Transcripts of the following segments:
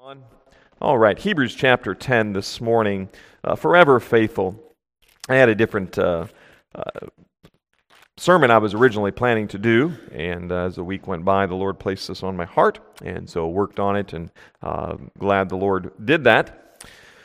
On. All right, Hebrews chapter 10 this morning, forever faithful. I had a different sermon I was originally planning to do, and as the week went by, the Lord placed this on my heart, and so worked on it, and glad the Lord did that.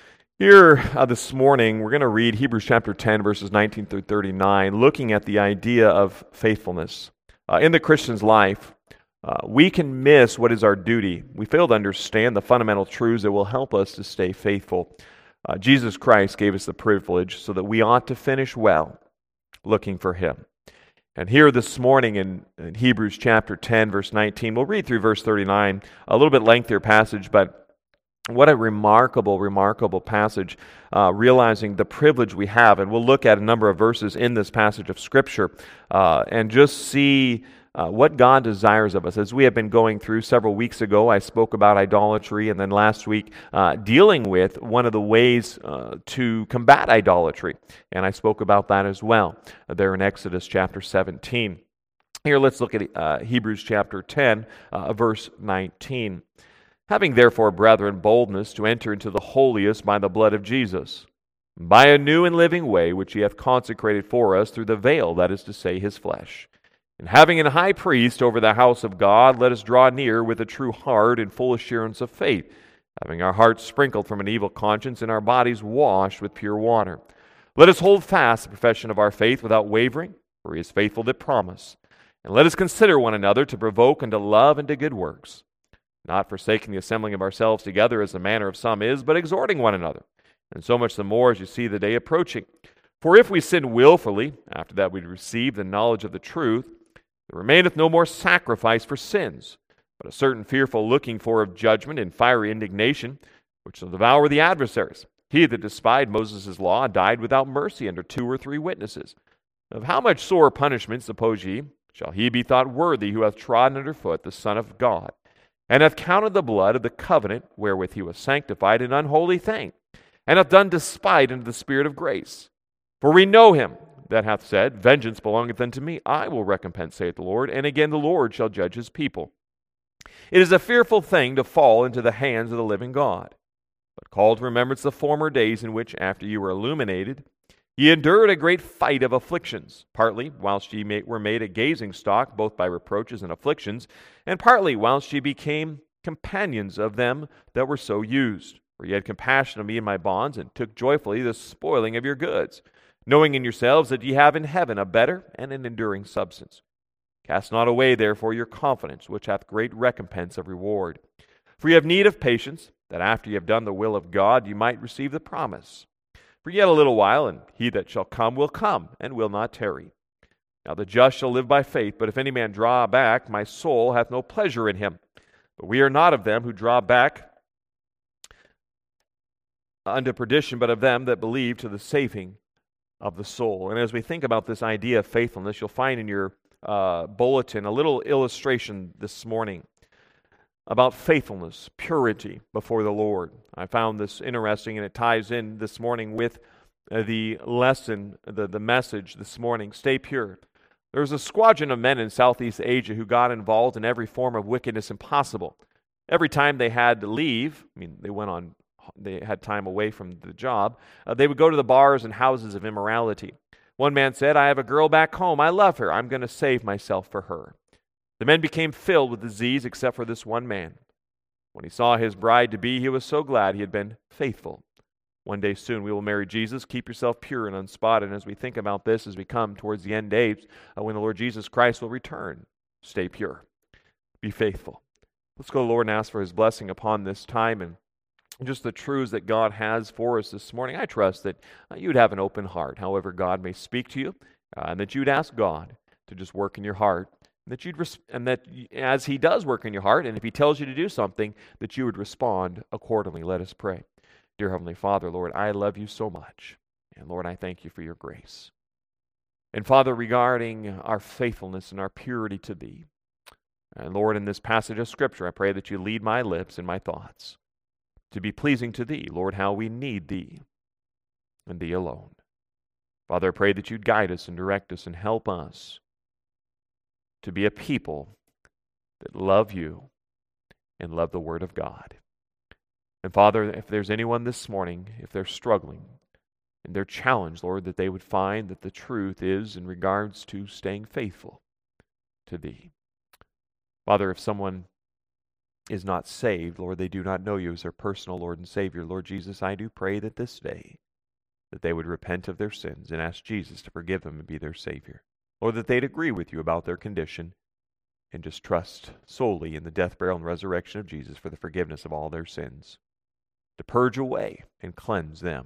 Here this morning, we're going to read Hebrews chapter 10, verses 19 through 39, looking at the idea of faithfulness. In the Christian's life, we can miss what is our duty. We fail to understand the fundamental truths that will help us to stay faithful. Jesus Christ gave us the privilege so that we ought to finish well, looking for Him. And here this morning in Hebrews chapter 10, verse 19, we'll read through verse 39, a little bit lengthier passage, but what a remarkable, remarkable passage, realizing the privilege we have. And we'll look at a number of verses in this passage of Scripture and just see what God desires of us. As we have been going through several weeks ago, I spoke about idolatry, and then last week dealing with one of the ways to combat idolatry. And I spoke about that as well there in Exodus chapter 17. Here, let's look at Hebrews chapter 10, verse 19. Having therefore, brethren, boldness to enter into the holiest by the blood of Jesus, by a new and living way which He hath consecrated for us through the veil, that is to say, His flesh. And having an high priest over the house of God, let us draw near with a true heart and full assurance of faith, having our hearts sprinkled from an evil conscience and our bodies washed with pure water. Let us hold fast the profession of our faith without wavering, for He is faithful that promise. And let us consider one another to provoke unto love and to good works, not forsaking the assembling of ourselves together as the manner of some is, but exhorting one another, and so much the more as you see the day approaching. For if we sin willfully, after that we receive the knowledge of the truth, there remaineth no more sacrifice for sins, but a certain fearful looking for of judgment and fiery indignation, which shall devour the adversaries. He that despised Moses' law died without mercy under 2 or 3 witnesses. Of how much sore punishment, suppose ye, shall he be thought worthy who hath trodden under foot the Son of God, and hath counted the blood of the covenant wherewith he was sanctified an unholy thing, and hath done despite unto the Spirit of grace? For we know him that hath said, Vengeance belongeth unto me, I will recompense, saith the Lord, and again the Lord shall judge His people. It is a fearful thing to fall into the hands of the living God. But call to remembrance the former days in which, after you were illuminated, ye endured a great fight of afflictions, partly whilst ye were made a gazing stock, both by reproaches and afflictions, and partly whilst ye became companions of them that were so used. For ye had compassion of me in my bonds, and took joyfully the spoiling of your goods, knowing in yourselves that ye have in heaven a better and an enduring substance. Cast not away, therefore, your confidence, which hath great recompense of reward. For ye have need of patience, that after ye have done the will of God, ye might receive the promise. For yet a little while, and He that shall come will come, and will not tarry. Now the just shall live by faith, but if any man draw back, my soul hath no pleasure in him. But we are not of them who draw back unto perdition, but of them that believe to the saving of the soul. And as we think about this idea of faithfulness, you'll find in your bulletin a little illustration this morning about faithfulness, purity before the Lord. I found this interesting, and it ties in this morning with the lesson, the message this morning, stay pure. There was a squadron of men in Southeast Asia who got involved in every form of wickedness impossible. Every time they had to leave, they had time away from the job, they would go to the bars and houses of immorality. One man said, I have a girl back home. I love her. I'm going to save myself for her. The men became filled with disease except for this one man. When he saw his bride-to-be, he was so glad he had been faithful. One day soon we will marry Jesus. Keep yourself pure and unspotted. And as we think about this, as we come towards the end days, when the Lord Jesus Christ will return, stay pure. Be faithful. Let's go to the Lord and ask for His blessing upon this time and just the truths that God has for us this morning. I trust that you'd have an open heart, however God may speak to you, and that you'd ask God to just work in your heart, and that as He does work in your heart, and if He tells you to do something, that you would respond accordingly. Let us pray. Dear Heavenly Father, Lord, I love You so much, and Lord, I thank You for Your grace. And Father, regarding our faithfulness and our purity to Thee, and Lord, in this passage of Scripture, I pray that You lead my lips and my thoughts to be pleasing to Thee. Lord, how we need Thee and Thee alone. Father, I pray that You'd guide us and direct us and help us to be a people that love You and love the Word of God. And Father, if there's anyone this morning, if they're struggling and they're challenged, Lord, that they would find that the truth is in regards to staying faithful to Thee. Father, if someone is not saved, Lord, they do not know You as their personal Lord and Savior, Lord Jesus, I do pray that this day that they would repent of their sins and ask Jesus to forgive them and be their Savior. Lord, that they'd agree with You about their condition and just trust solely in the death, burial, and resurrection of Jesus for the forgiveness of all their sins, to purge away and cleanse them.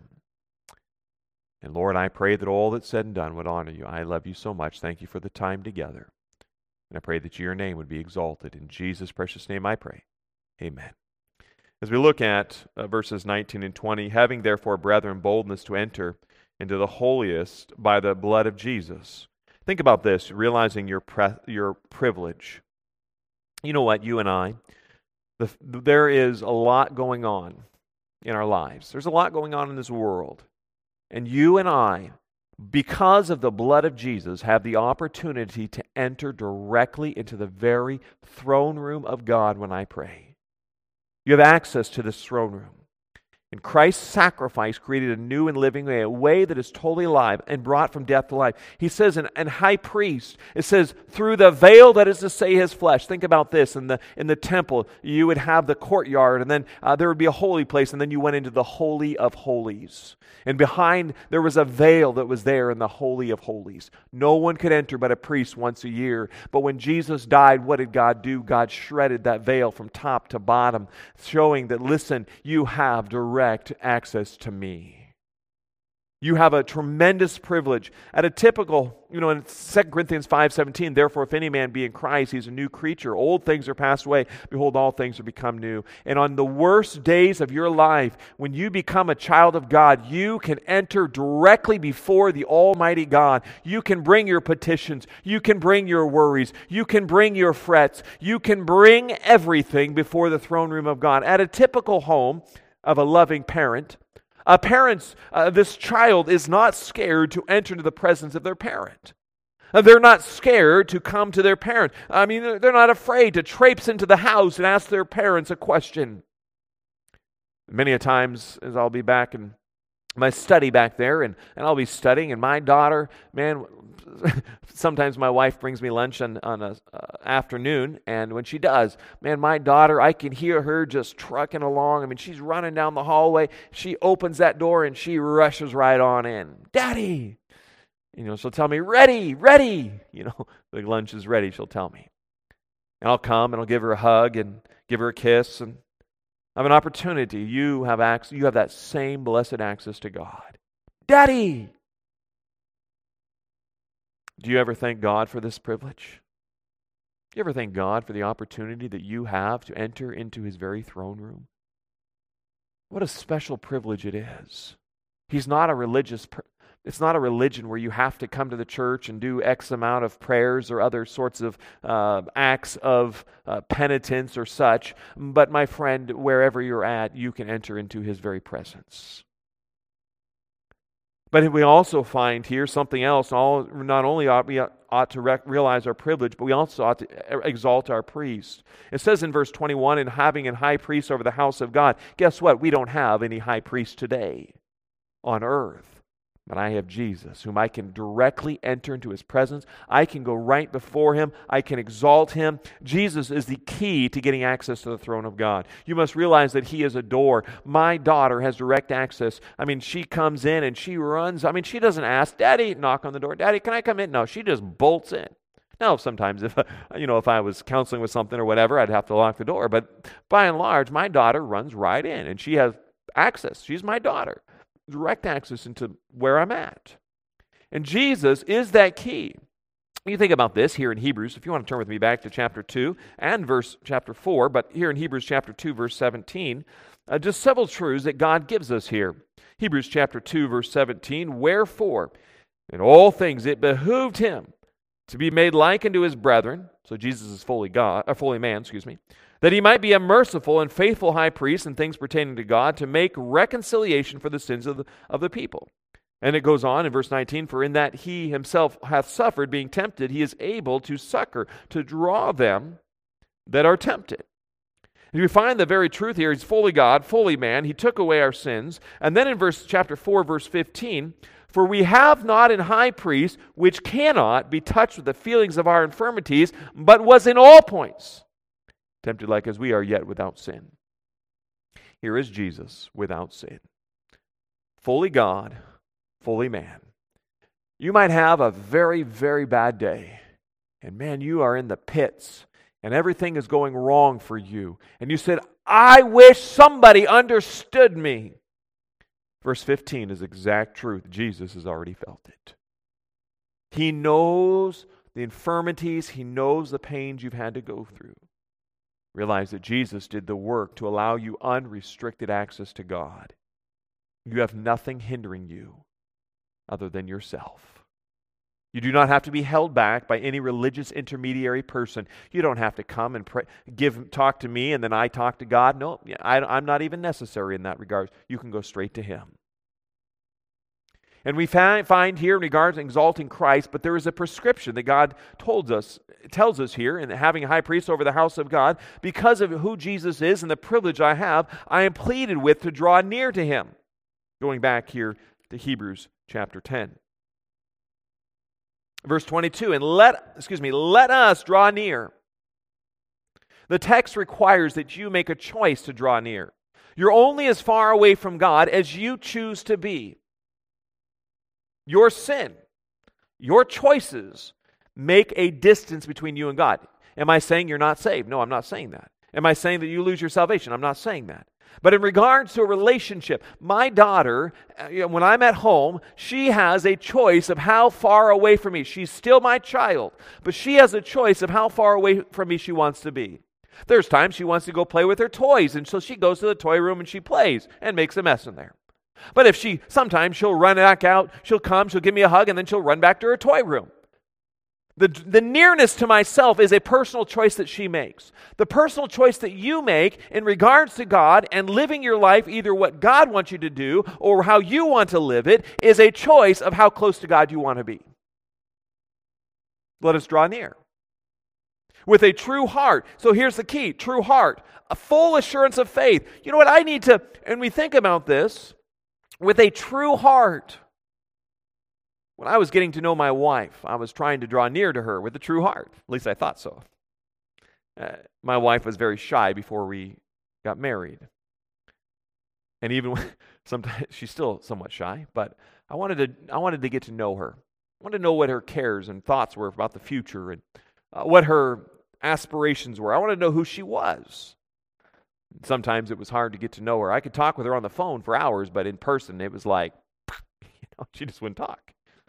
And Lord, I pray that all that's said and done would honor You. I love You so much. Thank You for the time together. And I pray that Your name would be exalted. In Jesus' precious name I pray. Amen. As we look at verses 19 and 20, having therefore, brethren, boldness to enter into the holiest by the blood of Jesus. Think about this, realizing your privilege. You know what, you and I, there is a lot going on in our lives. There's a lot going on in this world. And you and I, because of the blood of Jesus, have the opportunity to enter directly into the very throne room of God when I pray. You have access to this throne room. And Christ's sacrifice created a new and living way, a way that is totally alive and brought from death to life. He says, and high priest, it says, through the veil that is to say His flesh. Think about this. In the temple, you would have the courtyard, and then there would be a holy place, and then you went into the Holy of Holies. And behind, there was a veil that was there in the Holy of Holies. No one could enter but a priest once a year. But when Jesus died, what did God do? God shredded that veil from top to bottom, showing that, listen, you have direct access to me. You have a tremendous privilege. At a typical, in 2 Corinthians 5:17, therefore if any man be in Christ, he's a new creature. Old things are passed away. Behold, all things are become new. And on the worst days of your life, when you become a child of God, you can enter directly before the Almighty God. You can bring your petitions. You can bring your worries. You can bring your frets. You can bring everything before the throne room of God. At a typical home of a loving parent, this child is not scared to enter into the presence of their parent. They're not scared to come to their parent. They're not afraid to traipse into the house and ask their parents a question. Many a times, as I'll be back in my study back there, and I'll be studying, and my daughter, man, sometimes my wife brings me lunch on an afternoon, and when she does, man, my daughter, I can hear her just trucking along. She's running down the hallway. She opens that door, and she rushes right on in. Daddy! She'll tell me, ready! The lunch is ready, she'll tell me. And I'll come, and I'll give her a hug, and give her a kiss, and I have an opportunity. You have that same blessed access to God. Daddy! Do you ever thank God for this privilege? Do you ever thank God for the opportunity that you have to enter into His very throne room? What a special privilege it is. It's not a religion where you have to come to the church and do X amount of prayers or other sorts of acts of penitence or such. But my friend, wherever you're at, you can enter into His very presence. But we also find here something else. Not only ought to realize our privilege, but we also ought to exalt our priest. It says in verse 21, and having a high priest over the house of God. Guess what? We don't have any high priest today on earth. But I have Jesus, whom I can directly enter into His presence. I can go right before Him. I can exalt Him. Jesus is the key to getting access to the throne of God. You must realize that He is a door. My daughter has direct access. She comes in and she runs. She doesn't ask, Daddy, knock on the door. Daddy, can I come in? No, she just bolts in. Now, sometimes if I was counseling with something or whatever, I'd have to lock the door. But by and large, my daughter runs right in and she has access. She's my daughter. Direct access into where I'm at. And Jesus is that key. You think about this here in Hebrews, if you want to turn with me back to chapter 2 and chapter 4, but here in Hebrews chapter 2, verse 17, just several truths that God gives us here. Hebrews chapter 2, verse 17, wherefore, in all things it behooved Him to be made like unto His brethren, so Jesus is fully man, that He might be a merciful and faithful high priest in things pertaining to God, to make reconciliation for the sins of the people. And it goes on in verse 19, for in that He Himself hath suffered, being tempted, He is able to succor, to draw them that are tempted. You find the very truth here. He's fully God, fully man. He took away our sins. And then in chapter 4, verse 15, for we have not an high priest which cannot be touched with the feelings of our infirmities, but was in all points tempted like as we are, yet without sin. Here is Jesus without sin. Fully God, fully man. You might have a very, very bad day. And man, you are in the pits. And everything is going wrong for you. And you said, I wish somebody understood me. Verse 15 is exact truth. Jesus has already felt it. He knows the infirmities. He knows the pains you've had to go through. Realize that Jesus did the work to allow you unrestricted access to God. You have nothing hindering you other than yourself. You do not have to be held back by any religious intermediary person. You don't have to come and pray, talk to me and then I talk to God. No, I'm not even necessary in that regard. You can go straight to Him. And we find here in regards to exalting Christ, but there is a prescription that God tells us here in having a high priest over the house of God. Because of who Jesus is and the privilege I have, I am pleaded with to draw near to Him. Going back here to Hebrews chapter 10. Verse 22, and let us draw near. The text requires that you make a choice to draw near. You're only as far away from God as you choose to be. Your sin, your choices make a distance between you and God. Am I saying you're not saved? No, I'm not saying that. Am I saying that you lose your salvation? I'm not saying that. But in regards to a relationship, my daughter, when I'm at home, she has a choice of how far away from me. She's still my child, but she has a choice of how far away from me she wants to be. There's times she wants to go play with her toys, and so she goes to the toy room and she plays and makes a mess in there. But sometimes she'll run back out, she'll give me a hug, and then she'll run back to her toy room. The nearness to myself is a personal choice that she makes. The personal choice that you make in regards to God and living your life, either what God wants you to do or how you want to live it, is a choice of how close to God you want to be. Let us draw near. With a true heart. So here's the key, true heart. A full assurance of faith. You know what I need to, and we think about this, with a true heart. When I was getting to know my wife, I was trying to draw near to her with a true heart. At least I thought so. My wife was very shy before we got married. And even sometimes she's still somewhat shy, but I wanted to get to know her. I wanted to know what her cares and thoughts were about the future and what her aspirations were. I wanted to know who she was. Sometimes it was hard to get to know her. I could talk with her on the phone for hours, but in person it was like, she just wouldn't talk.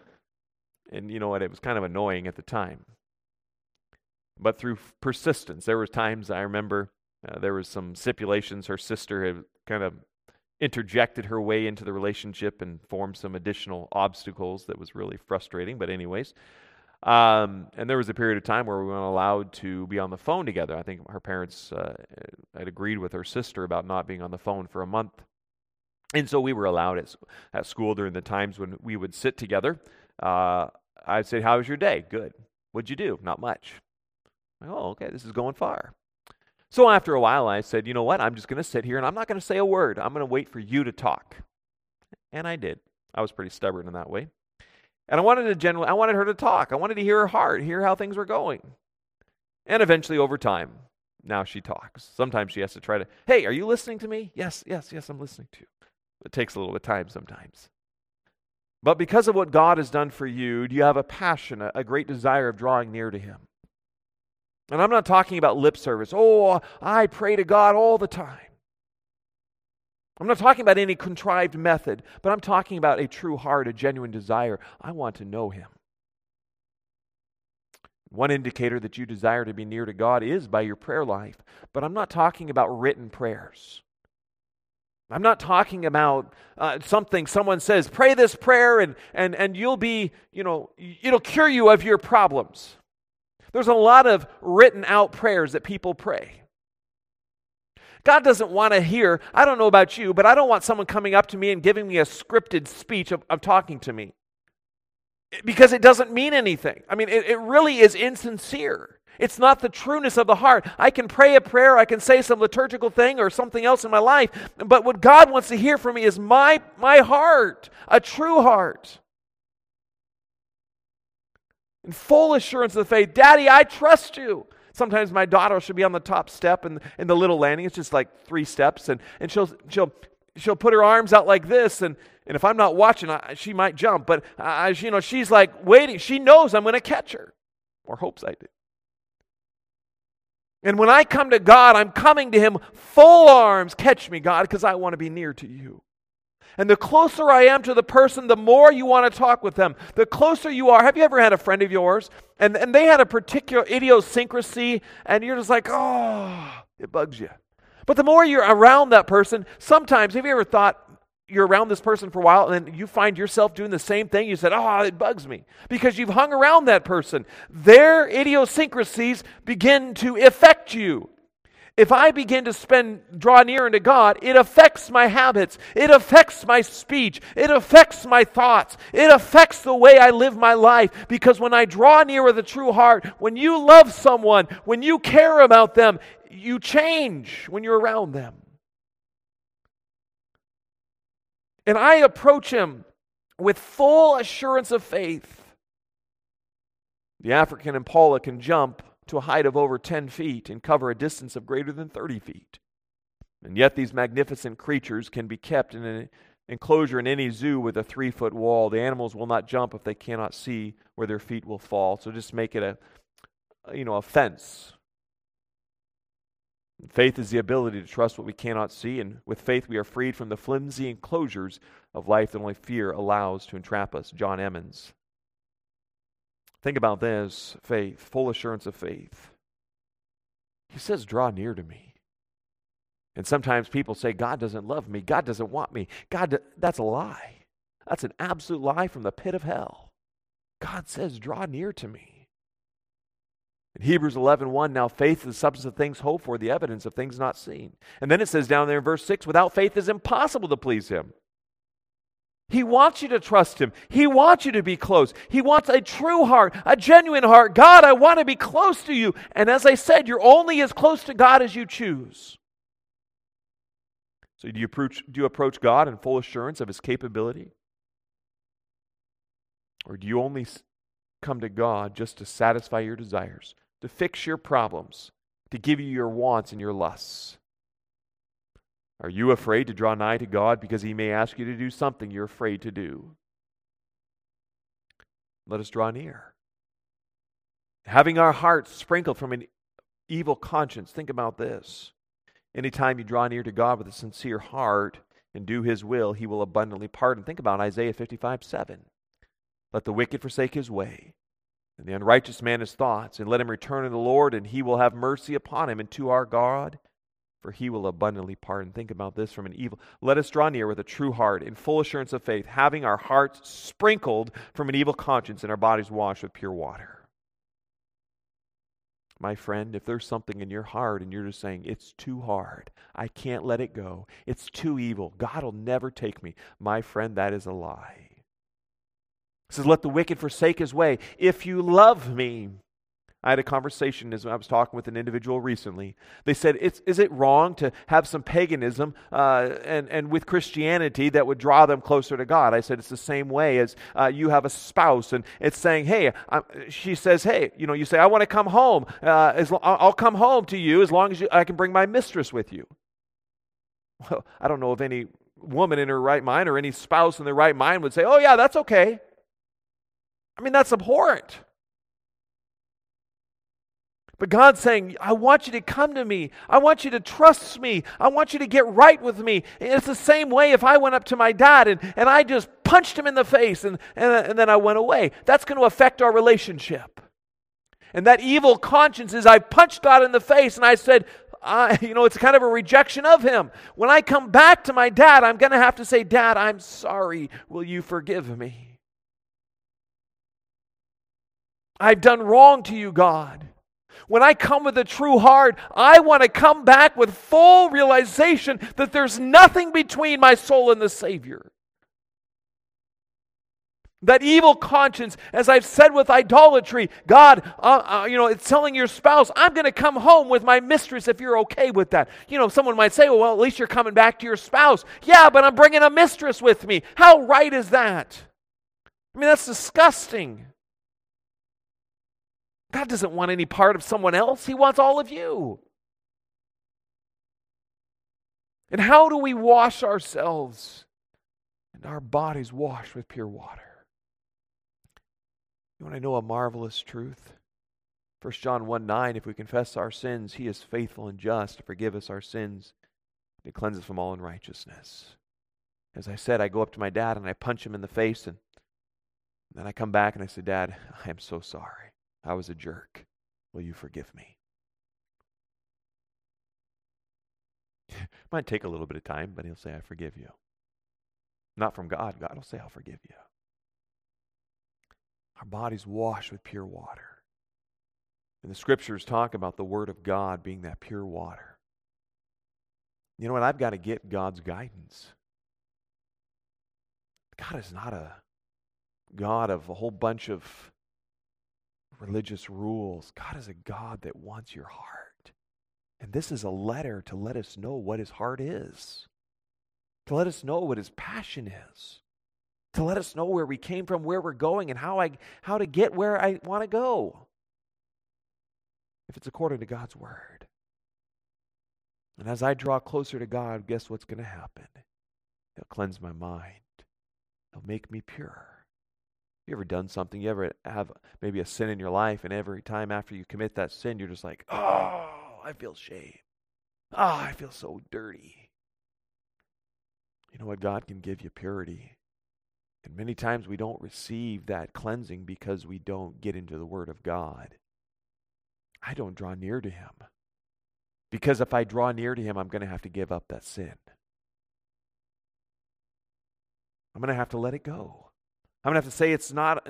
And you know what? It was kind of annoying at the time. But through persistence, there were times I remember there was some stipulations. Her sister had kind of interjected her way into the relationship and formed some additional obstacles that was really frustrating. But anyways, and there was a period of time where we weren't allowed to be on the phone together. I think her parents had agreed with her sister about not being on the phone for a month. And so we were allowed at school during the times when we would sit together. I'd say, how was your day? Good. What'd you do? Not much. Oh, okay, this is going far. So after a while, I said, you know what? I'm just going to sit here and I'm not going to say a word. I'm going to wait for you to talk. And I did. I was pretty stubborn in that way. And I wanted her to talk. I wanted to hear her heart, hear how things were going. And eventually, over time, now she talks. Sometimes she has to try to, hey, are you listening to me? Yes, I'm listening to you. It takes a little bit of time sometimes. But because of what God has done for you, do you have a passion, a great desire of drawing near to Him? And I'm not talking about lip service. Oh, I pray to God all the time. I'm not talking about any contrived method, but I'm talking about a true heart, a genuine desire. I want to know Him. One indicator that you desire to be near to God is by your prayer life. But I'm not talking about written prayers. I'm not talking about something someone says, pray this prayer and you'll be, it'll cure you of your problems. There's a lot of written out prayers that people pray. God doesn't want to hear, I don't know about you, but I don't want someone coming up to me and giving me a scripted speech of talking to me. Because it doesn't mean anything. I mean, it really is insincere. It's not the trueness of the heart. I can pray a prayer, I can say some liturgical thing or something else in my life, but what God wants to hear from me is my heart, a true heart. In full assurance of the faith, Daddy, I trust you. Sometimes my daughter should be on the top step in the little landing. It's just like 3 steps, and she'll put her arms out like this, and if I'm not watching, she might jump. But she's like waiting. She knows I'm going to catch her, or hopes I do. And when I come to God, I'm coming to Him full arms. Catch me, God, because I want to be near to you. And the closer I am to the person, the more you want to talk with them. The closer you are. Have you ever had a friend of yours, and they had a particular idiosyncrasy, and you're just like, oh, it bugs you. But the more you're around that person, sometimes, have you ever thought you're around this person for a while, and then you find yourself doing the same thing? You said, oh, it bugs me. Because you've hung around that person. Their idiosyncrasies begin to affect you. If I begin to draw near unto God, it affects my habits. It affects my speech. It affects my thoughts. It affects the way I live my life. Because when I draw near with a true heart, when you love someone, when you care about them, you change when you're around them. And I approach Him with full assurance of faith. The African impala can jump to a height of over 10 feet and cover a distance of greater than 30 feet. And yet these magnificent creatures can be kept in an enclosure in any zoo with a 3-foot wall. The animals will not jump if they cannot see where their feet will fall. So just make it a fence. Faith is the ability to trust what we cannot see, and with faith we are freed from the flimsy enclosures of life that only fear allows to entrap us. John Emmons. Think about this, faith, full assurance of faith. He says, draw near to me. And sometimes people say, God doesn't love me. God doesn't want me. That's a lie. That's an absolute lie from the pit of hell. God says, draw near to me. In Hebrews 11:1, now faith is the substance of things hoped for, the evidence of things not seen. And then it says down there in verse 6, without faith it is impossible to please Him. He wants you to trust Him. He wants you to be close. He wants a true heart, a genuine heart. God, I want to be close to you. And as I said, you're only as close to God as you choose. So do you approach God in full assurance of His capability? Or do you only come to God just to satisfy your desires, to fix your problems, to give you your wants and your lusts? Are you afraid to draw nigh to God because He may ask you to do something you're afraid to do? Let us draw near. Having our hearts sprinkled from an evil conscience. Think about this. Anytime you draw near to God with a sincere heart and do His will, He will abundantly pardon. Think about Isaiah 55:7. Let the wicked forsake his way, and the unrighteous man his thoughts, and let him return to the Lord, and He will have mercy upon him, and to our God, for He will abundantly pardon. Think about this from an evil. Let us draw near with a true heart, in full assurance of faith, having our hearts sprinkled from an evil conscience and our bodies washed with pure water. My friend, if there's something in your heart and you're just saying, it's too hard, I can't let it go, it's too evil, God will never take me, my friend, that is a lie. It says, let the wicked forsake his way. If you love me, I had a conversation as I was talking with an individual recently. They said, is it wrong to have some paganism and with Christianity that would draw them closer to God? I said, it's the same way as you have a spouse and it's saying, hey, she says, hey, you say, I want to come home. I'll come home to you as long as I can bring my mistress with you. Well, I don't know if any woman in her right mind or any spouse in their right mind would say, oh yeah, that's okay. I mean, that's abhorrent. But God's saying, I want you to come to me. I want you to trust me. I want you to get right with me. And it's the same way if I went up to my dad and I just punched him in the face and then I went away. That's going to affect our relationship. And that evil conscience is I punched God in the face and I said, it's kind of a rejection of Him. When I come back to my dad, I'm going to have to say, Dad, I'm sorry. Will you forgive me? I've done wrong to you, God. When I come with a true heart, I want to come back with full realization that there's nothing between my soul and the Savior. That evil conscience, as I've said with idolatry, God, it's telling your spouse, I'm going to come home with my mistress if you're okay with that. Someone might say, well, at least you're coming back to your spouse. Yeah, but I'm bringing a mistress with me. How right is that? I mean, that's disgusting. God doesn't want any part of someone else. He wants all of you. And how do we wash ourselves and our bodies washed with pure water? You want to know a marvelous truth? 1 John 1:9, if we confess our sins, He is faithful and just to forgive us our sins and to cleanse us from all unrighteousness. As I said, I go up to my dad and I punch him in the face, and then I come back and I say, Dad, I am so sorry. I was a jerk. Will you forgive me? Might take a little bit of time, but he'll say, I forgive you. Not from God. God will say, I'll forgive you. Our bodies washed with pure water. And the scriptures talk about the Word of God being that pure water. You know what? I've got to get God's guidance. God is not a God of a whole bunch of religious rules. God is a God that wants your heart. And this is a letter to let us know what His heart is, to let us know what His passion is, to let us know where we came from, where we're going, and how to get where I want to go. If it's according to God's Word. And as I draw closer to God, guess what's going to happen? He'll cleanse my mind. He'll make me pure. You ever done something? You ever have maybe a sin in your life, and every time after you commit that sin, you're just like, oh, I feel shame. Oh, I feel so dirty. You know what? God can give you purity. And many times we don't receive that cleansing because we don't get into the Word of God. I don't draw near to Him. Because if I draw near to Him, I'm going to have to give up that sin. I'm going to have to let it go. I'm going to have to say it's not.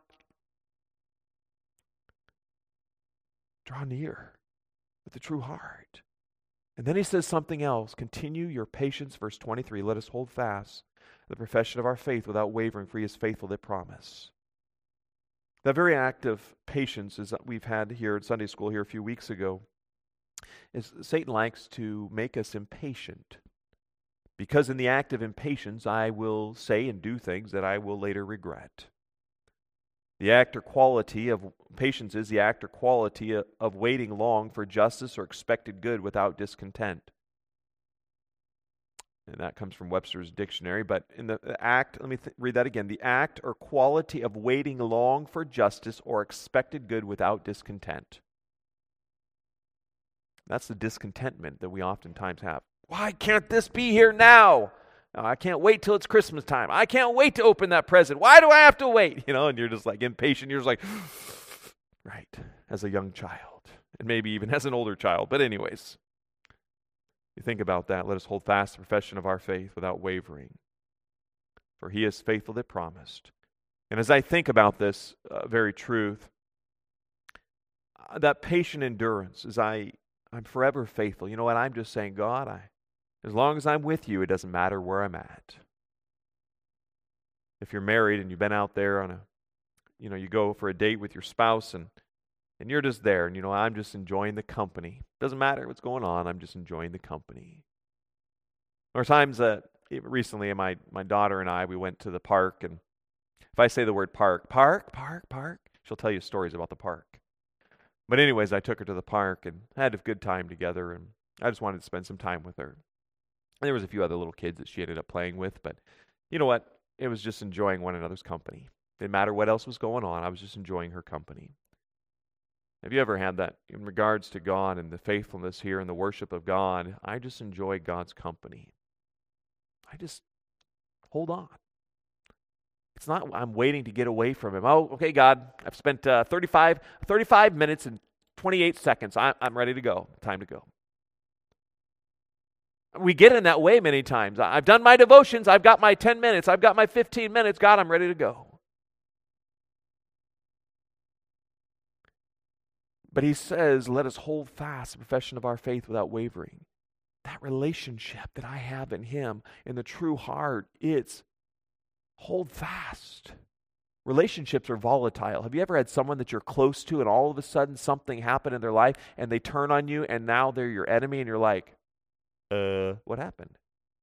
Draw near with the true heart. And then he says something else. Continue your patience, verse 23. Let us hold fast the profession of our faith without wavering, for He is faithful that promise. That very act of patience is that we've had here at Sunday school here a few weeks ago. Is Satan likes to make us impatient. Because in the act of impatience, I will say and do things that I will later regret. The act or quality of patience is the act or quality of waiting long for justice or expected good without discontent. And that comes from Webster's dictionary. But in the act, let me read that again. The act or quality of waiting long for justice or expected good without discontent. That's the discontentment that we oftentimes have. Why can't this be here now? I can't wait till it's Christmas time. I can't wait to open that present. Why do I have to wait? And you're just like impatient. You're just like, right, as a young child. And maybe even as an older child. But anyways, you think about that. Let us hold fast the profession of our faith without wavering. For He is faithful that promised. And as I think about this very truth, that patient endurance, I'm forever faithful. You know what? I'm just saying, God, as long as I'm with you, it doesn't matter where I'm at. If you're married and you've been out there on you go for a date with your spouse and you're just there and I'm just enjoying the company. Doesn't matter what's going on, I'm just enjoying the company. There are times that recently my daughter and I, we went to the park, and if I say the word park, she'll tell you stories about the park. But anyways, I took her to the park and had a good time together, and I just wanted to spend some time with her. And there was a few other little kids that she ended up playing with, but you know what? It was just enjoying one another's company. Didn't matter what else was going on. I was just enjoying her company. Have you ever had that in regards to God and the faithfulness here and the worship of God? I just enjoy God's company. I just hold on. It's not I'm waiting to get away from Him. Oh, okay, God, I've spent 35 minutes and 28 seconds. I'm ready to go. Time to go. We get in that way many times. I've done my devotions. I've got my 10 minutes. I've got my 15 minutes. God, I'm ready to go. But He says, let us hold fast the profession of our faith without wavering. That relationship that I have in Him, in the true heart, it's hold fast. Relationships are volatile. Have you ever had someone that you're close to and all of a sudden something happened in their life and they turn on you and now they're your enemy and you're like, what happened?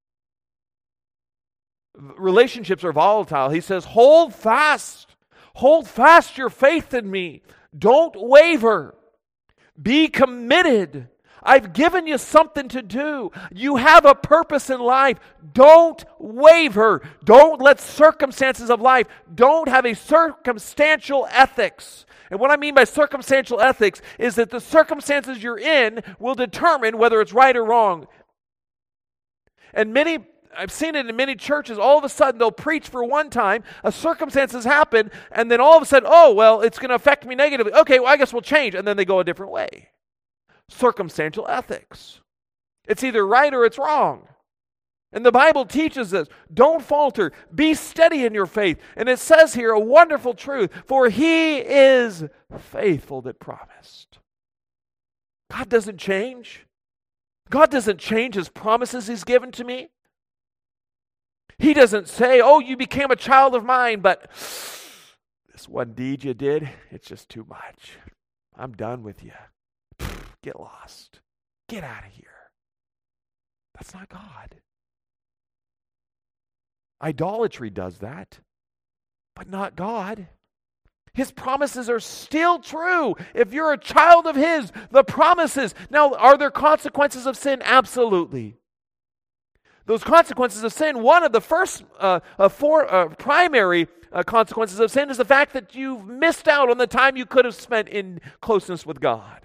Relationships are volatile. He says, hold fast your faith in me. Don't waver. Be committed. I've given you something to do. You have a purpose in life. Don't waver. Don't let circumstances of life, don't have a circumstantial ethics. And what I mean by circumstantial ethics is that the circumstances you're in will determine whether it's right or wrong. And I've seen it in many churches, all of a sudden they'll preach for one time, circumstances happen, and then all of a sudden, oh, well, it's going to affect me negatively. Okay, well, I guess we'll change. And then they go a different way. Circumstantial ethics. It's either right or it's wrong. And the Bible teaches us, don't falter, be steady in your faith. And it says here a wonderful truth, for He is faithful that promised. God doesn't change. God doesn't change His promises He's given to me. He doesn't say, oh, you became a child of mine, but this one deed you did, it's just too much. I'm done with you. Get lost. Get out of here. That's not God. Idolatry does that, but not God. His promises are still true. If you're a child of His, the promises. Now, are there consequences of sin? Absolutely. Those consequences of sin, one of the first four primary consequences of sin is the fact that you've missed out on the time you could have spent in closeness with God.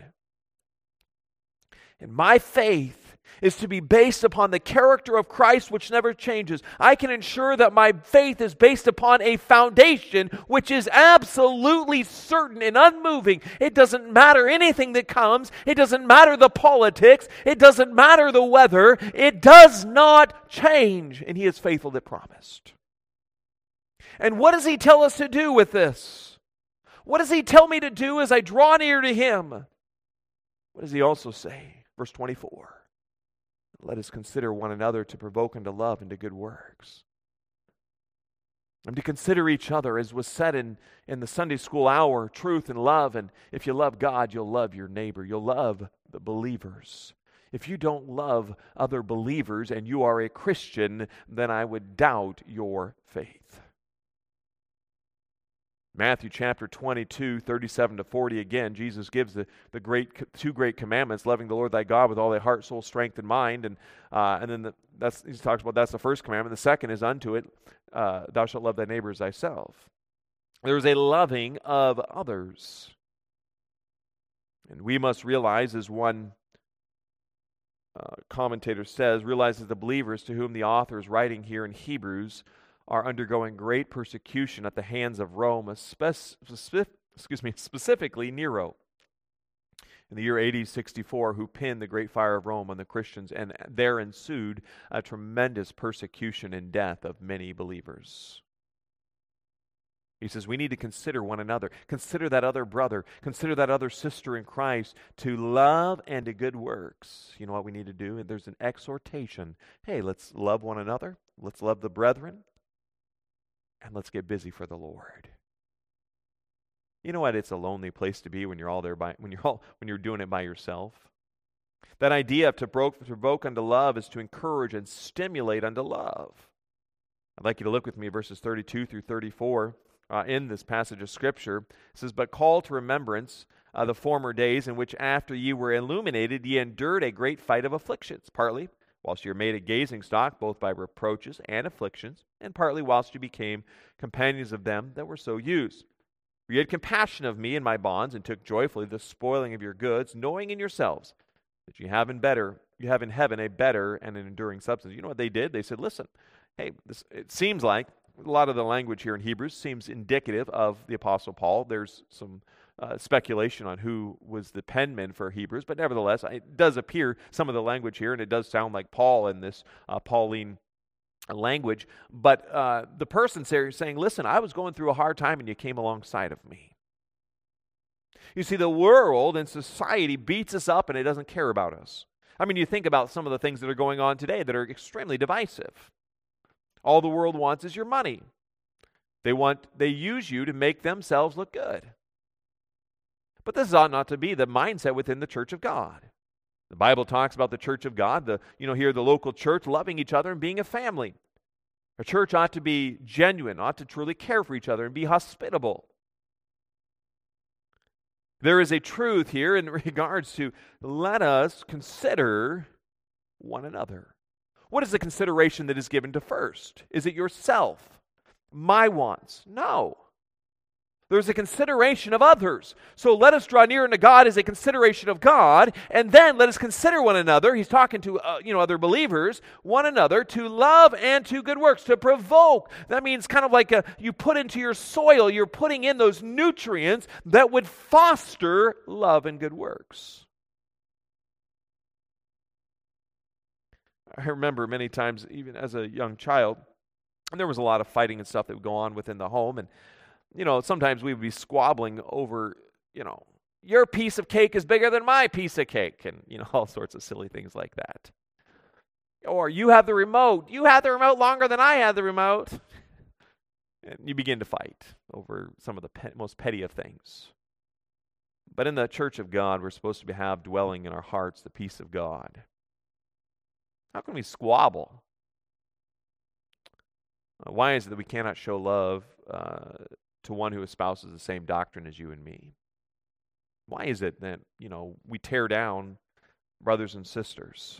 And my faith is to be based upon the character of Christ, which never changes. I can ensure that my faith is based upon a foundation which is absolutely certain and unmoving. It doesn't matter anything that comes. It doesn't matter the politics. It doesn't matter the weather. It does not change. And He is faithful that promised. And what does He tell us to do with this? What does He tell me to do as I draw near to Him? What does He also say? Verse 24. Let us consider one another to provoke unto love and to good works. And to consider each other, as was said in the Sunday school hour, truth and love. And if you love God, you'll love your neighbor. You'll love the believers. If you don't love other believers and you are a Christian, then I would doubt your faith. Matthew chapter 22, 37 to 40, again, Jesus gives the two great commandments, loving the Lord thy God with all thy heart, soul, strength, and mind. And then he talks about that's the first commandment. The second is unto it, thou shalt love thy neighbor as thyself. There is a loving of others. And we must realize, as one commentator says, realize that the believers to whom the author is writing here in Hebrews are undergoing great persecution at the hands of Rome, specifically Nero, in the year AD 64, who pinned the great fire of Rome on the Christians, and there ensued a tremendous persecution and death of many believers. He says we need to consider one another, consider that other brother, consider that other sister in Christ, to love and to good works. You know what we need to do? There's an exhortation. Hey, let's love one another. Let's love the brethren. And let's get busy for the Lord. You know what? It's a lonely place to be when you're all there when you're doing it by yourself. That idea of to provoke unto love is to encourage and stimulate unto love. I'd like you to look with me at verses 32 through 34 in this passage of Scripture. It says, "But call to remembrance the former days in which after ye were illuminated, ye endured a great fight of afflictions, partly whilst you were made a gazing stock, both by reproaches and afflictions, and partly whilst you became companions of them that were so used. For you had compassion of me and my bonds, and took joyfully the spoiling of your goods, knowing in yourselves that you have in heaven a better and an enduring substance." You know what they did? They said, listen, hey, it seems like a lot of the language here in Hebrews seems indicative of the Apostle Paul. There's some speculation on who was the penman for Hebrews, but nevertheless, it does appear some of the language here, and it does sound like Paul in this Pauline language. But the person saying, listen, I was going through a hard time, and you came alongside of me. You see, the world and society beats us up, and it doesn't care about us. I mean, you think about some of the things that are going on today that are extremely divisive. All the world wants is your money. They use you to make themselves look good. But this ought not to be the mindset within the church of God. The Bible talks about the church of God, the local church, loving each other and being a family. A church ought to be genuine, ought to truly care for each other and be hospitable. There is a truth here in regards to let us consider one another. What is the consideration that is given to first? Is it yourself? My wants? No. There's a consideration of others. So let us draw near unto God as a consideration of God, and then let us consider one another. He's talking to other believers, one another, to love and to good works, to provoke. That means kind of like you put into your soil, you're putting in those nutrients that would foster love and good works. I remember many times, even as a young child, and there was a lot of fighting and stuff that would go on within the home, and sometimes we would be squabbling over, your piece of cake is bigger than my piece of cake, and, all sorts of silly things like that. Or you have the remote. You had the remote longer than I had the remote. And you begin to fight over some of the most petty of things. But in the church of God, we're supposed to have dwelling in our hearts the peace of God. How can we squabble? Why is it that we cannot show love to one who espouses the same doctrine as you and me? Why is it that, we tear down brothers and sisters?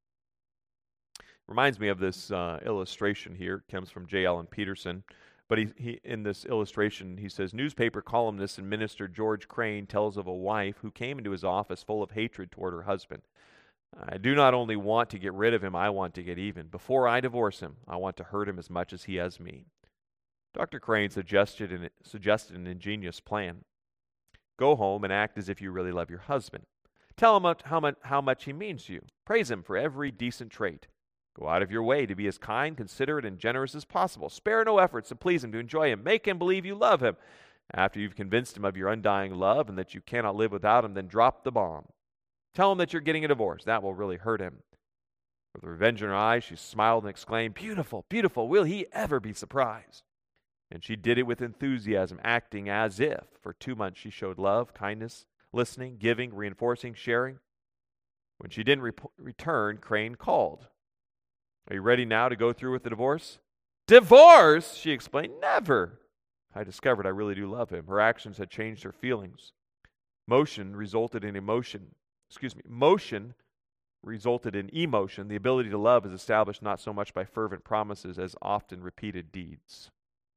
Reminds me of this illustration here. It comes from J. Allen Peterson. But he in this illustration, he says, newspaper columnist and minister George Crane tells of a wife who came into his office full of hatred toward her husband. I do not only want to get rid of him, I want to get even. Before I divorce him, I want to hurt him as much as he has me. Dr. Crane suggested an ingenious plan. Go home and act as if you really love your husband. Tell him how much he means to you. Praise him for every decent trait. Go out of your way to be as kind, considerate, and generous as possible. Spare no efforts to please him, to enjoy him. Make him believe you love him. After you've convinced him of your undying love and that you cannot live without him, then drop the bomb. Tell him that you're getting a divorce. That will really hurt him. With revenge in her eyes, she smiled and exclaimed, beautiful, beautiful. Will he ever be surprised? And she did it with enthusiasm, acting as if for 2 months she showed love, kindness, listening, giving, reinforcing, sharing. When she didn't return, Crane called. Are you ready now to go through with the divorce? Divorce, she explained. Never. I discovered I really do love him. Her actions had changed her feelings. Motion resulted in emotion. Motion resulted in emotion. The ability to love is established not so much by fervent promises as often repeated deeds.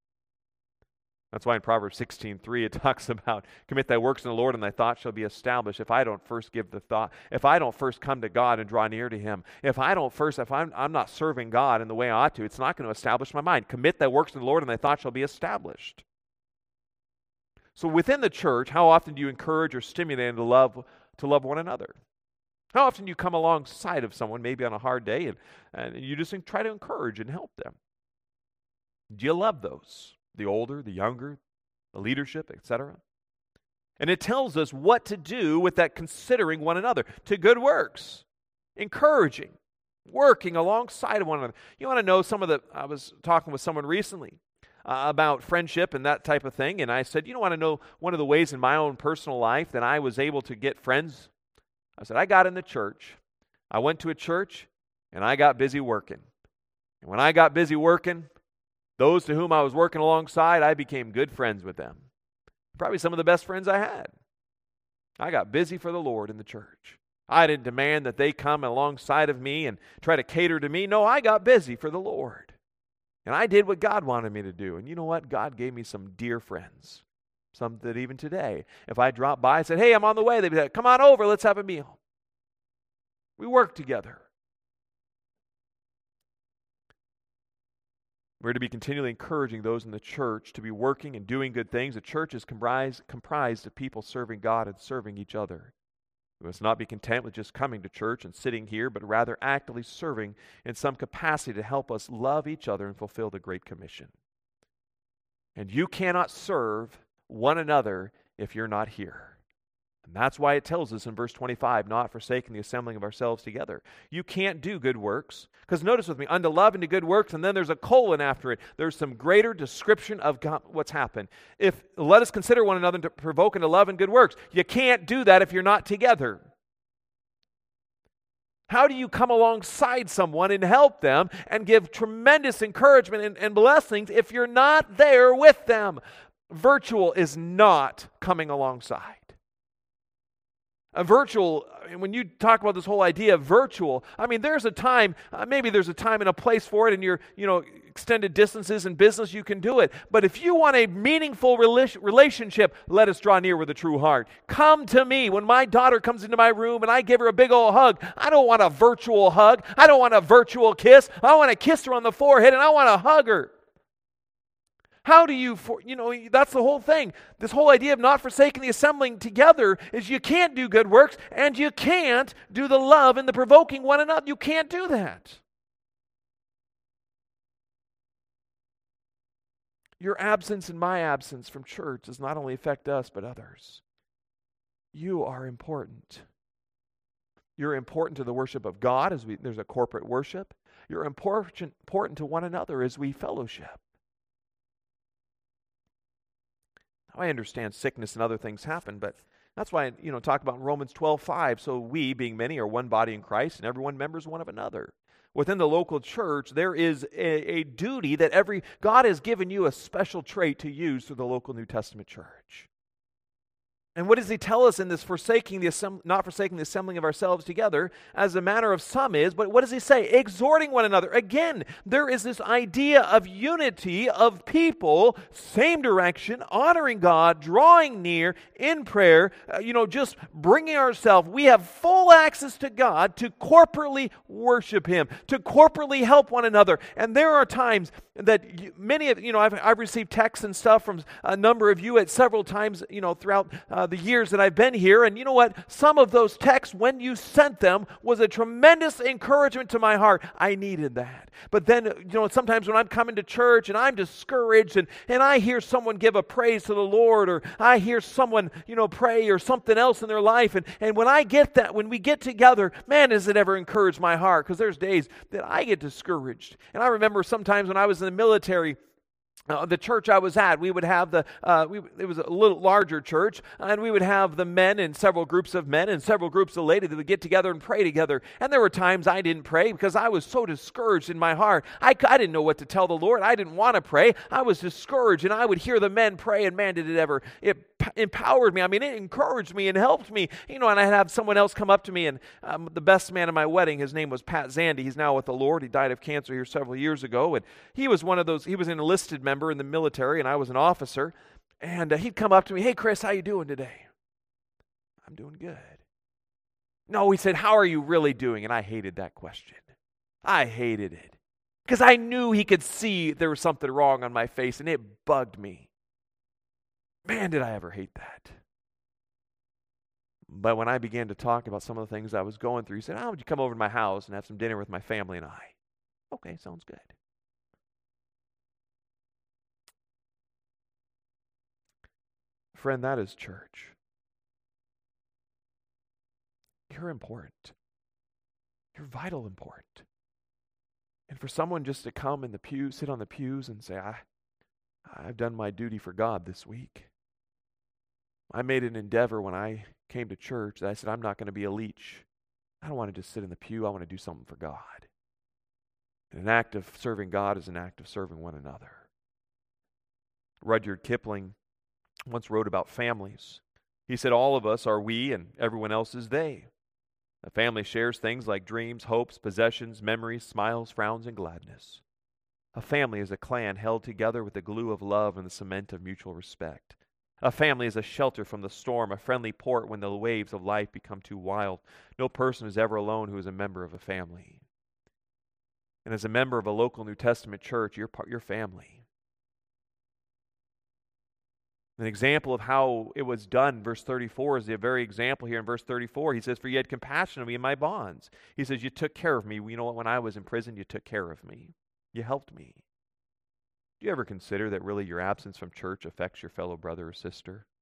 That's why in Proverbs 16:3 it talks about commit thy works in the Lord and thy thoughts shall be established. If I don't first if I don't first come to God and draw near to him, if I'm not serving God in the way I ought to, it's not going to establish my mind. Commit thy works in the Lord and thy thoughts shall be established. So within the church, how often do you encourage or stimulate them to love one another? How often do you come alongside of someone, maybe on a hard day, and you just try to encourage and help them? Do you love those? The older, the younger, the leadership, etc. And it tells us what to do with that considering one another to good works, encouraging, working alongside of one another. You want to know I was talking with someone recently about friendship and that type of thing, and I said, you want to know one of the ways in my own personal life that I was able to get friends? I said, I got in the church. I went to a church, and I got busy working. And when I got busy working, those to whom I was working alongside, I became good friends with them. Probably some of the best friends I had. I got busy for the Lord in the church. I didn't demand that they come alongside of me and try to cater to me. No, I got busy for the Lord. And I did what God wanted me to do. And you know what? God gave me some dear friends. Some that even today, if I dropped by and said, hey, I'm on the way, they'd be like, come on over, let's have a meal. We work together. We're to be continually encouraging those in the church to be working and doing good things. The church is comprised of people serving God and serving each other. We must not be content with just coming to church and sitting here, but rather actively serving in some capacity to help us love each other and fulfill the Great Commission. And you cannot serve one another if you're not here. And that's why it tells us in verse 25, not forsaking the assembling of ourselves together. You can't do good works. Because notice with me, unto love and to good works, and then there's a colon after it. There's some greater description of God, what's happened. If let us consider one another to provoke unto love and good works. You can't do that if you're not together. How do you come alongside someone and help them and give tremendous encouragement and blessings if you're not there with them? Virtual is not coming alongside. A virtual, when you talk about this whole idea of virtual, I mean, there's a time, maybe there's a time and a place for it in your, extended distances in business, you can do it. But if you want a meaningful relationship, let us draw near with a true heart. Come to me. When my daughter comes into my room and I give her a big old hug, I don't want a virtual hug. I don't want a virtual kiss. I want to kiss her on the forehead and I want to hug her. How do you, that's the whole thing. This whole idea of not forsaking the assembling together is you can't do good works and you can't do the love and the provoking one another. You can't do that. Your absence and my absence from church does not only affect us but others. You are important. You're important to the worship of God as there's a corporate worship. You're important to one another as we fellowship. I understand sickness and other things happen, but that's why, talk about in Romans 12:5. So we, being many, are one body in Christ, and everyone members one of another. Within the local church, there is a duty that God has given you a special trait to use through the local New Testament church. And what does he tell us in this not forsaking the assembling of ourselves together, as a manner of some is, but what does he say? Exhorting one another. Again, there is this idea of unity of people, same direction, honoring God, drawing near in prayer, just bringing ourselves. We have full access to God to corporately worship him, to corporately help one another. And there are times that many of, I've received texts and stuff from a number of you at several times, throughout the years that I've been here. And you know what? Some of those texts, when you sent them, was a tremendous encouragement to my heart. I needed that. But then, sometimes when I'm coming to church and I'm discouraged and I hear someone give a praise to the Lord, or I hear someone, pray or something else in their life. And when I get that, when we get together, man, does it ever encourage my heart, because there's days that I get discouraged. And I remember sometimes when I was in the military, the church I was at, we would have it was a little larger church, and we would have the men and several groups of men and several groups of ladies that would get together and pray together. And there were times I didn't pray because I was so discouraged in my heart. I didn't know what to tell the Lord. I didn't want to pray. I was discouraged, and I would hear the men pray, and man, did it empowered me. I mean, it encouraged me and helped me. And I'd have someone else come up to me, and the best man at my wedding, his name was Pat Zandy. He's now with the Lord. He died of cancer here several years ago, and he was one of those. He was an enlisted member in the military, and I was an officer. And he'd come up to me, "Hey, Chris, how you doing today?" "I'm doing good." "No," he said, "how are you really doing?" And I hated that question. I hated it because I knew he could see there was something wrong on my face, and it bugged me. Man, did I ever hate that. But when I began to talk about some of the things I was going through, he said, "Would you come over to my house and have some dinner with my family and I?" "Okay, sounds good." Friend, that is church. You're important. You're vital important. And for someone just to come in the pews, sit on the pews and say, I've done my duty for God this week. I made an endeavor when I came to church that I said, I'm not going to be a leech. I don't want to just sit in the pew. I want to do something for God. And an act of serving God is an act of serving one another. Rudyard Kipling once wrote about families. He said, all of us are we and everyone else is they. A family shares things like dreams, hopes, possessions, memories, smiles, frowns, and gladness. A family is a clan held together with the glue of love and the cement of mutual respect. A family is a shelter from the storm, a friendly port when the waves of life become too wild. No person is ever alone who is a member of a family. And as a member of a local New Testament church, you're your family. An example of how it was done, verse 34 is the very example here in verse 34. He says, "For you had compassion on me in my bonds." He says, "You took care of me. You know what? When I was in prison, you took care of me. You helped me." Do you ever consider that really your absence from church affects your fellow brother or sister?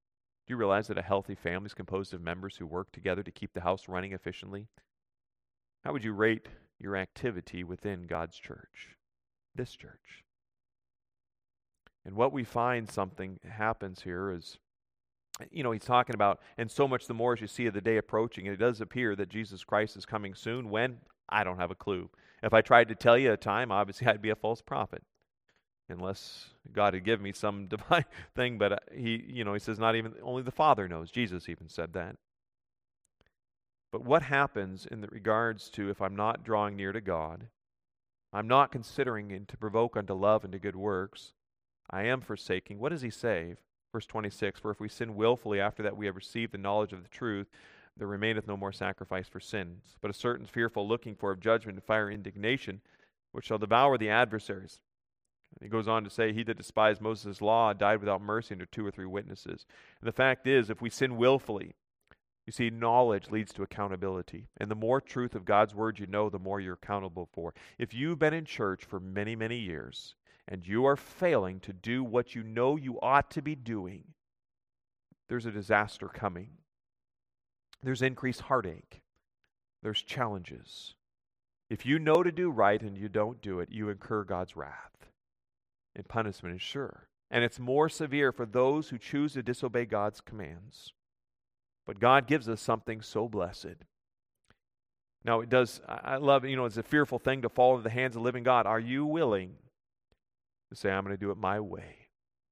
Do you realize that a healthy family is composed of members who work together to keep the house running efficiently? How would you rate your activity within God's church, this church? And what we find something happens here is, he's talking about, and so much the more as you see the day approaching, and it does appear that Jesus Christ is coming soon. When? I don't have a clue. If I tried to tell you a time, obviously I'd be a false prophet. Unless God had given me some divine thing, but he says not even, only the Father knows. Jesus even said that. But what happens in the regards to if I'm not drawing near to God, I'm not considering and to provoke unto love and to good works, I am forsaking. What does he say? Verse 26, for if we sin willfully after that we have received the knowledge of the truth, there remaineth no more sacrifice for sins, but a certain fearful looking for of judgment and fire indignation, which shall devour the adversaries. He goes on to say, he that despised Moses' law died without mercy under 2 or 3 witnesses. And the fact is, if we sin willfully, you see, knowledge leads to accountability. And the more truth of God's word you know, the more you're accountable for. If you've been in church for many, many years, and you are failing to do what you know you ought to be doing, there's a disaster coming. There's increased heartache. There's challenges. If you know to do right and you don't do it, you incur God's wrath. And punishment is sure. And it's more severe for those who choose to disobey God's commands. But God gives us something so blessed. Now it does, I love it, it's a fearful thing to fall into the hands of the living God. Are you willing to say, I'm going to do it my way?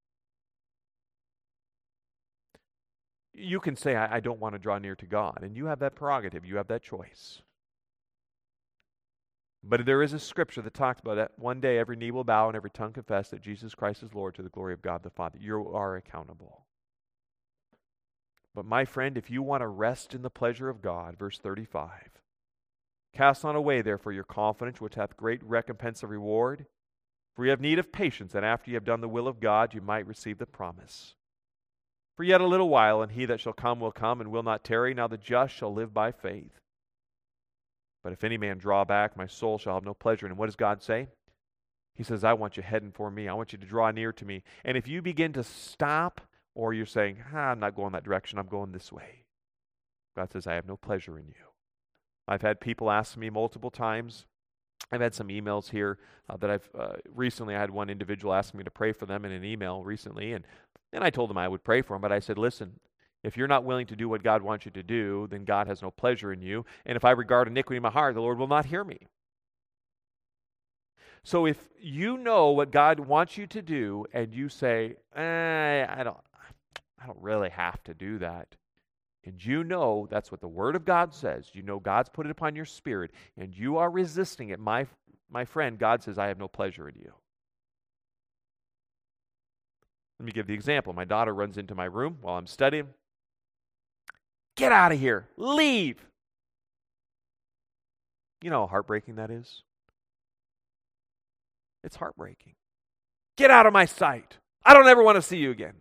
You can say, I don't want to draw near to God. And you have that prerogative. You have that choice. But there is a scripture that talks about that. One day every knee will bow and every tongue confess that Jesus Christ is Lord to the glory of God the Father. You are accountable. But my friend, if you want to rest in the pleasure of God, verse 35, cast not away therefore your confidence, which hath great recompense of reward. For you have need of patience, that after you have done the will of God, you might receive the promise. For yet a little while, and he that shall come will come, and will not tarry. Now the just shall live by faith. But if any man draw back, my soul shall have no pleasure in him. What does God say? He says, I want you heading for me. I want you to draw near to me. And if you begin to stop, or you're saying, I'm not going that direction, I'm going this way, God says, I have no pleasure in you. I've had people ask me multiple times. I've had some emails here that I've recently, I had one individual ask me to pray for them in an email recently, and I told them I would pray for them, but I said, listen, if you're not willing to do what God wants you to do, then God has no pleasure in you. And if I regard iniquity in my heart, the Lord will not hear me. So if you know what God wants you to do, and you say, I don't really have to do that, and you know that's what the Word of God says, you know God's put it upon your spirit, and you are resisting it, my friend, God says, I have no pleasure in you. Let me give the example. My daughter runs into my room while I'm studying. Get out of here. Leave. You know how heartbreaking that is? It's heartbreaking. Get out of my sight. I don't ever want to see you again.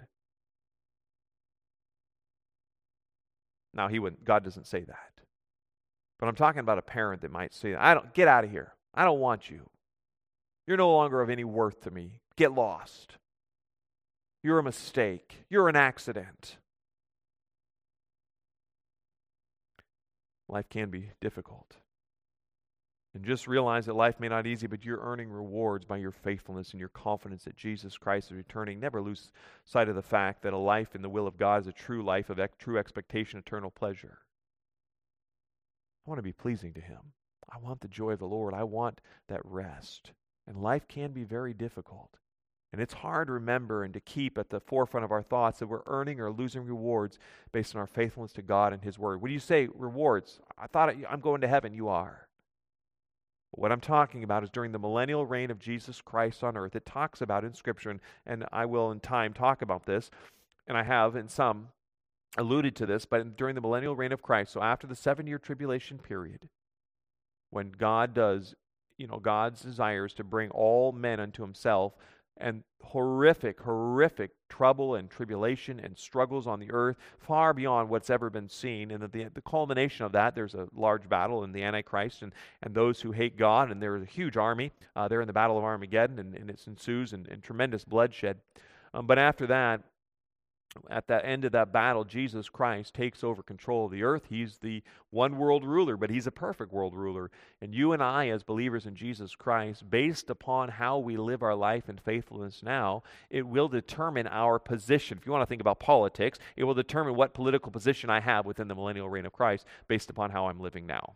Now, God doesn't say that. But I'm talking about a parent that might say, get out of here. I don't want you. You're no longer of any worth to me. Get lost. You're a mistake. You're an accident. Life can be difficult. And just realize that life may not be easy, but you're earning rewards by your faithfulness and your confidence that Jesus Christ is returning. Never lose sight of the fact that a life in the will of God is a true life of true expectation, eternal pleasure. I want to be pleasing to Him. I want the joy of the Lord. I want that rest. And life can be very difficult. And it's hard to remember and to keep at the forefront of our thoughts that we're earning or losing rewards based on our faithfulness to God and His Word. When you say rewards, I thought I'm going to heaven. You are. But what I'm talking about is during the millennial reign of Jesus Christ on earth. It talks about in Scripture, and I will in time talk about this, and I have in some alluded to this, but during the millennial reign of Christ, so after the 7-year tribulation period, when God does, God's desire is to bring all men unto Himself, and horrific trouble and tribulation and struggles on the earth, far beyond what's ever been seen. And at the culmination of that, there's a large battle in the Antichrist and those who hate God, and there's a huge army. They're in the Battle of Armageddon, and it ensues in tremendous bloodshed. But after that, At the end of that battle, Jesus Christ takes over control of the earth. He's the one world ruler, but he's a perfect world ruler. And you and I, as believers in Jesus Christ, based upon how we live our life in faithfulness now, it will determine our position. If you want to think about politics, it will determine what political position I have within the millennial reign of Christ based upon how I'm living now.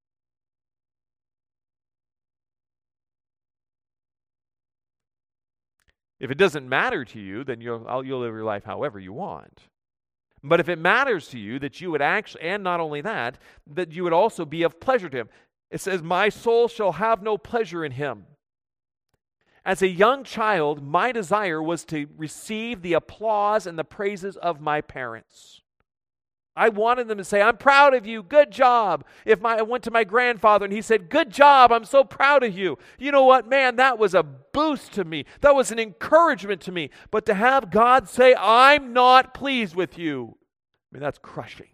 If it doesn't matter to you, then you'll live your life however you want. But if it matters to you that you would actually, and not only that, that you would also be of pleasure to him. It says, my soul shall have no pleasure in him. As a young child, my desire was to receive the applause and the praises of my parents. I wanted them to say, I'm proud of you, good job. If I went to my grandfather and he said, good job, I'm so proud of you. You know what, man, that was a boost to me. That was an encouragement to me. But to have God say, I'm not pleased with you, I mean, that's crushing.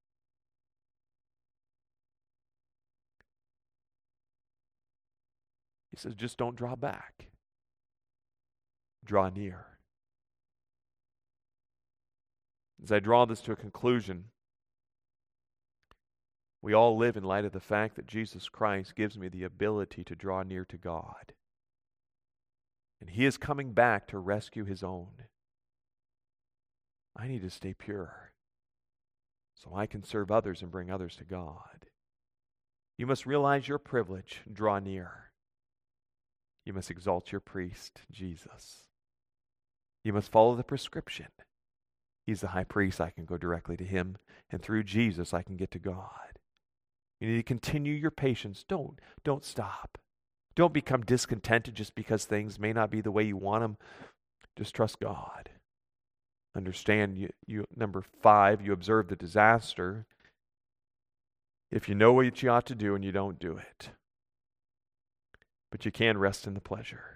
He says, just don't draw back. Draw near. As I draw this to a conclusion, we all live in light of the fact that Jesus Christ gives me the ability to draw near to God. And he is coming back to rescue his own. I need to stay pure so I can serve others and bring others to God. You must realize your privilege, draw near. You must exalt your priest, Jesus. You must follow the prescription. He's the high priest. I can go directly to him. And through Jesus, I can get to God. You need to continue your patience. Don't stop. Don't become discontented just because things may not be the way you want them. Just trust God. Understand, number 5, you observe the disaster if you know what you ought to do and you don't do it. But you can rest in the pleasure.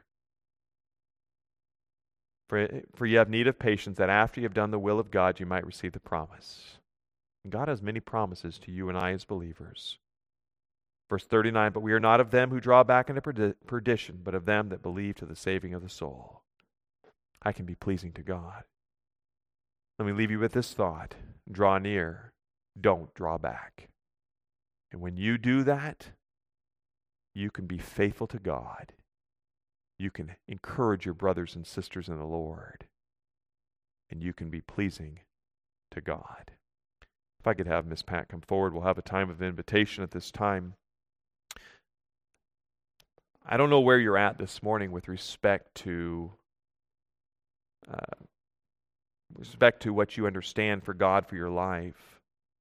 For you have need of patience, that after you have done the will of God, you might receive the promise. And God has many promises to you and I as believers. Verse 39, but we are not of them who draw back into perdition, but of them that believe to the saving of the soul. I can be pleasing to God. Let me leave you with this thought. Draw near. Don't draw back. And when you do that, you can be faithful to God. You can encourage your brothers and sisters in the Lord. And you can be pleasing to God. If I could have Miss Pat come forward, we'll have a time of invitation at this time. I don't know where you're at this morning with respect to what you understand for God for your life.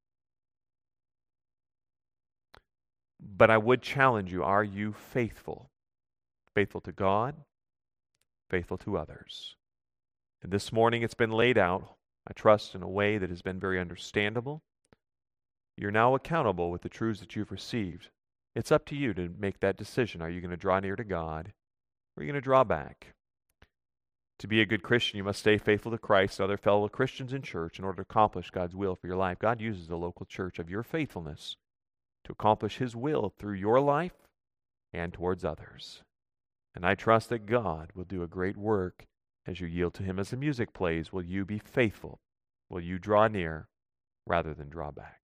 But I would challenge you, are you faithful? Faithful to God, faithful to others. And this morning it's been laid out, I trust, in a way that has been very understandable. You're now accountable with the truths that you've received. It's up to you to make that decision. Are you going to draw near to God, or are you going to draw back? To be a good Christian, you must stay faithful to Christ and other fellow Christians in church in order to accomplish God's will for your life. God uses the local church of your faithfulness to accomplish his will through your life and towards others. And I trust that God will do a great work as you yield to him as the music plays. Will you be faithful? Will you draw near rather than draw back?